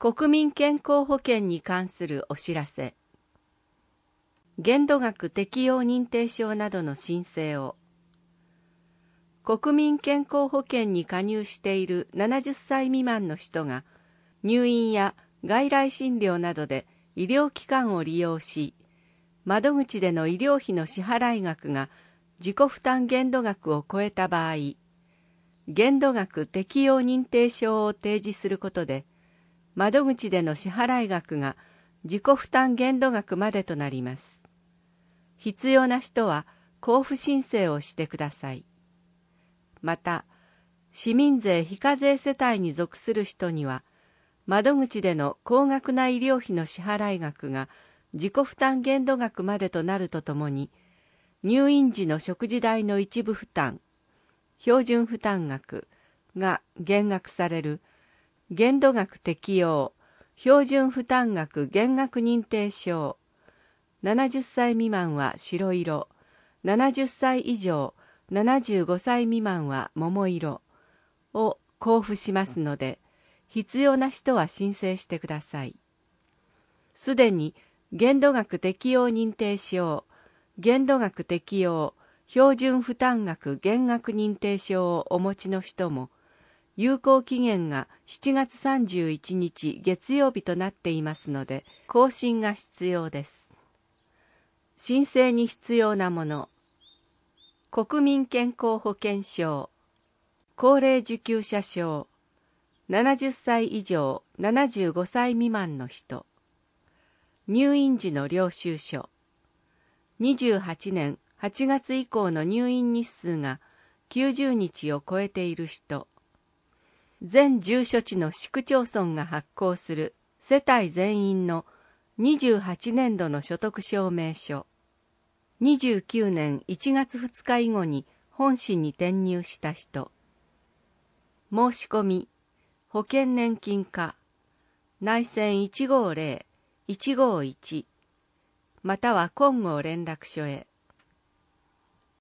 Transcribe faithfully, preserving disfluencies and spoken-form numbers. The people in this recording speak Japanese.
国民健康保険に関するお知らせ。限度額適用認定証などの申請を。国民健康保険に加入しているななじゅっさい未満の人が、入院や外来診療などで医療機関を利用し、窓口での医療費の支払額が自己負担限度額を超えた場合、限度額適用認定証を提示することで、窓口での支払額が自己負担限度額までとなります。必要な人は交付申請をしてください。また、市民税非課税世帯に属する人には、窓口での高額な医療費の支払額が自己負担限度額までとなるとともに、入院時の食事代の一部負担、標準負担額が減額される限度額適用標準負担額減額認定証、ななじゅっさい未満は白色、ななじゅっさい以上ななじゅうごさい未満は桃色を交付しますので、必要な人は申請してください。すでに限度額適用認定証、限度額適用標準負担額減額認定証をお持ちの人も、有効期限がしちがつさんじゅういちにち月曜日となっていますので、更新が必要です。申請に必要なもの。国民健康保険証、高齢受給者証、ななじゅっさい以上ななじゅうごさい未満の人、入院時の領収書、にじゅうはちねんはちがつ以降の入院日数がきゅうじゅうにちを超えている人、全住所地の市区町村が発行する世帯全員のにじゅうはちねんどの所得証明書、にじゅうきゅうねんいちがつふつか以後に本市に転入した人、申し込み、保険年金課、内線いちごーぜろ いちごーいち、または金剛連絡所へ。